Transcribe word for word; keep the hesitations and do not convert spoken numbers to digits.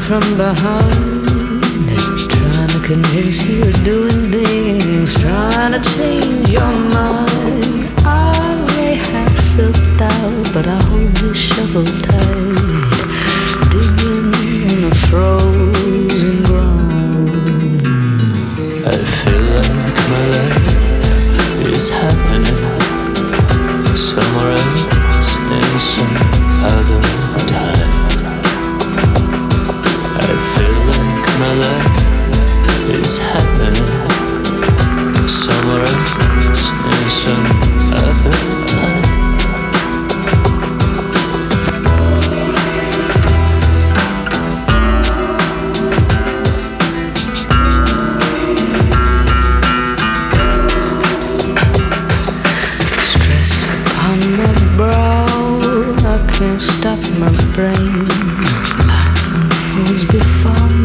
from behind, trying to convince you of doing things, trying to change your mind. I may have slipped out, but I hold this shovel tight, digging in the frozen ground. I feel like my life is happening somewhere else in some other time. I feel like my life is happening somewhere else in some other time. Stress upon my brow, I can't stop my brain. Life unfolds before me.